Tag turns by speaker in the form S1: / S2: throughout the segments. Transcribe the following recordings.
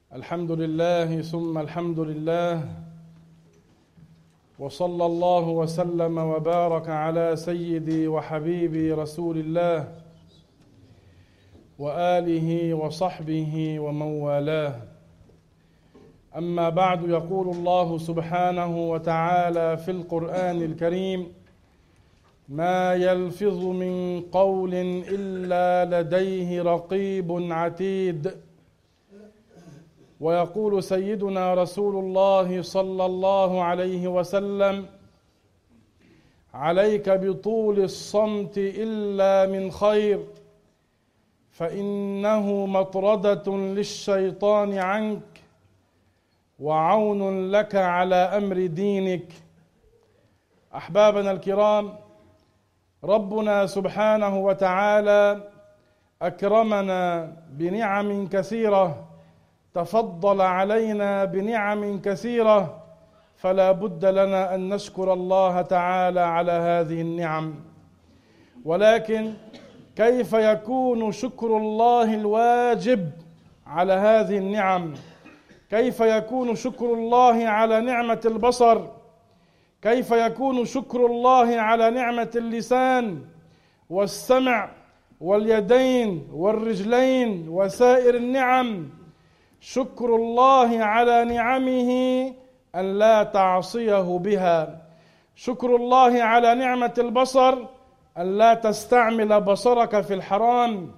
S1: الحمد لله ثم الحمد لله، وصلى الله وسلم وبارك على سيدي وحبيبي رسول الله وآله وصحبه ومن والاه. أما بعد، يقول الله سبحانه وتعالى في القرآن الكريم: ما يلفظ من قول إلا لديه رقيب عتيد. ويقول سيدنا رسول الله صلى الله عليه وسلم: عليك بطول الصمت إلا من خير، فإنه مطردة للشيطان عنك وعون لك على أمر دينك. أحبابنا الكرام، ربنا سبحانه وتعالى أكرمنا بنعم كثيرة، تفضل علينا بنعم كثيرة، فلا بد لنا أن نشكر الله تعالى على هذه النعم. ولكن كيف يكون شكر الله الواجب على هذه النعم؟ كيف يكون شكر الله على نعمة البصر؟ كيف يكون شكر الله على نعمة اللسان والسمع واليدين والرجلين وسائر النعم؟ شكر الله على نعمه أن لا تعصيه بها. شكر الله على نعمة البصر أن لا تستعمل بصرك في الحرام.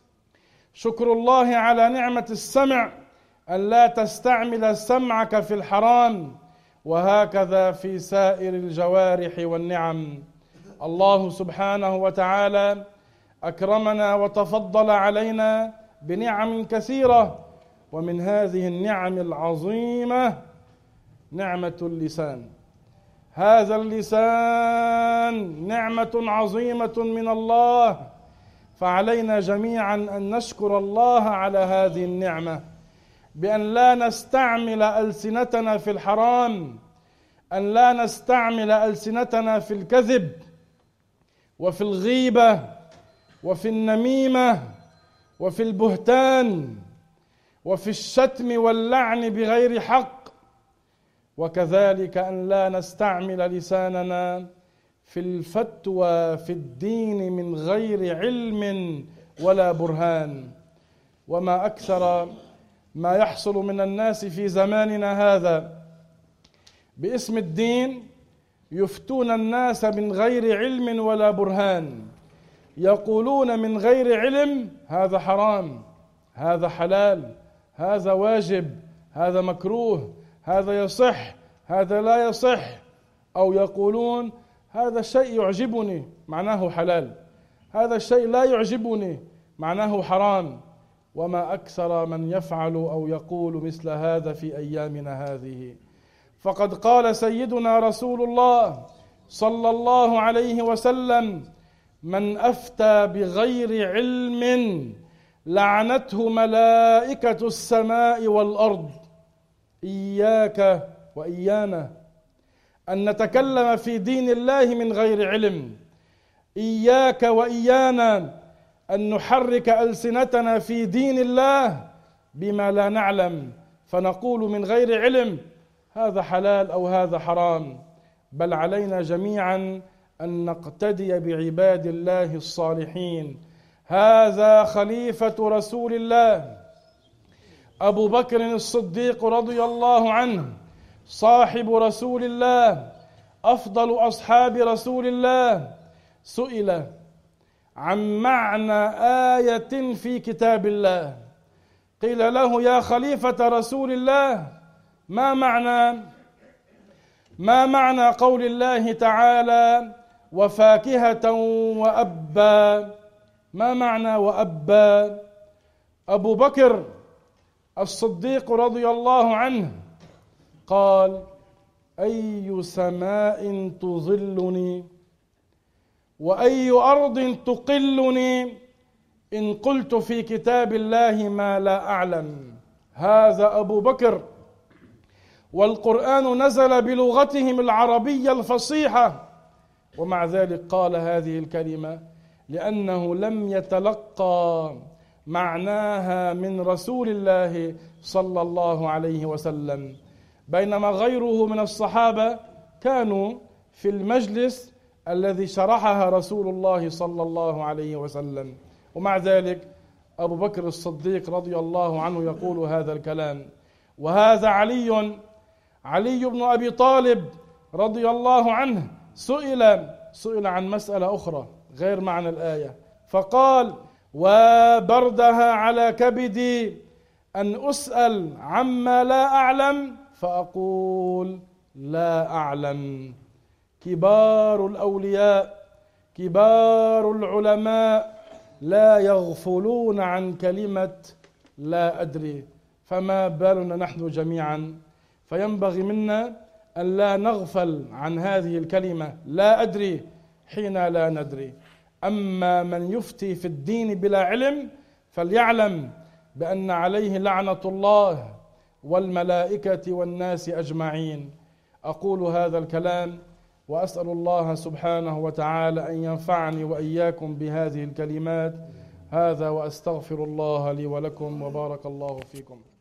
S1: شكر الله على نعمة السمع أن لا تستعمل سمعك في الحرام، وهكذا في سائر الجوارح والنعم. الله سبحانه وتعالى أكرمنا وتفضل علينا بنعم كثيرة، ومن هذه النعم العظيمة نعمة اللسان. هذا اللسان نعمة عظيمة من الله، فعلينا جميعا أن نشكر الله على هذه النعمة بأن لا نستعمل ألسنتنا في الحرام، أن لا نستعمل ألسنتنا في الكذب وفي الغيبة وفي النميمة وفي البهتان وفي الشتم واللعن بغير حق، وكذلك أن لا نستعمل لساننا في الفتوى في الدين من غير علم ولا برهان. وما أكثر ما يحصل من الناس في زماننا هذا باسم الدين، يفتون الناس من غير علم ولا برهان، يقولون من غير علم هذا حرام، هذا حلال، هذا واجب، هذا مكروه، هذا يصح، هذا لا يصح، أو يقولون هذا الشيء يعجبني معناه حلال، هذا الشيء لا يعجبني معناه حرام. وما أكثر من يفعل أو يقول مثل هذا في أيامنا هذه. فقد قال سيدنا رسول الله صلى الله عليه وسلم: من أفتى بغير علم لعنته ملائكة السماء والأرض. إياك وإيانا أن نتكلم في دين الله من غير علم. إياك وإيانا أن نحرك ألسنتنا في دين الله بما لا نعلم، فنقول من غير علم هذا حلال أو هذا حرام. بل علينا جميعا أن نقتدي بعباد الله الصالحين. هذا خليفة رسول الله أبو بكر الصديق رضي الله عنه، صاحب رسول الله، أفضل أصحاب رسول الله، سئل عن معنى آية في كتاب الله. قيل له: يا خليفة رسول الله، ما معنى قول الله تعالى: وفاكهة وأبا؟ ما معنى وأبا؟ أبو بكر الصديق رضي الله عنه قال: أي سماء تظلني وأي أرض تقلني إن قلت في كتاب الله ما لا أعلم. هذا أبو بكر، والقرآن نزل بلغتهم العربية الفصيحة، ومع ذلك قال هذه الكلمة لأنه لم يتلقى معناها من رسول الله صلى الله عليه وسلم، بينما غيره من الصحابة كانوا في المجلس الذي شرحها رسول الله صلى الله عليه وسلم. ومع ذلك أبو بكر الصديق رضي الله عنه يقول هذا الكلام. وهذا علي بن أبي طالب رضي الله عنه سئل عن مسألة أخرى غير معنى الآية، فقال: وبردها على كبدي أن أسأل عما لا أعلم فأقول لا أعلم. كبار الأولياء كبار العلماء لا يغفلون عن كلمة لا أدري، فما بالنا نحن جميعا؟ فينبغي منا أن لا نغفل عن هذه الكلمة لا أدري حين لا ندري. أما من يفتي في الدين بلا علم فليعلم بأن عليه لعنة الله والملائكة والناس أجمعين. أقول هذا الكلام وأسأل الله سبحانه وتعالى أن ينفعني وإياكم بهذه الكلمات. هذا وأستغفر الله لي ولكم، وبارك الله فيكم.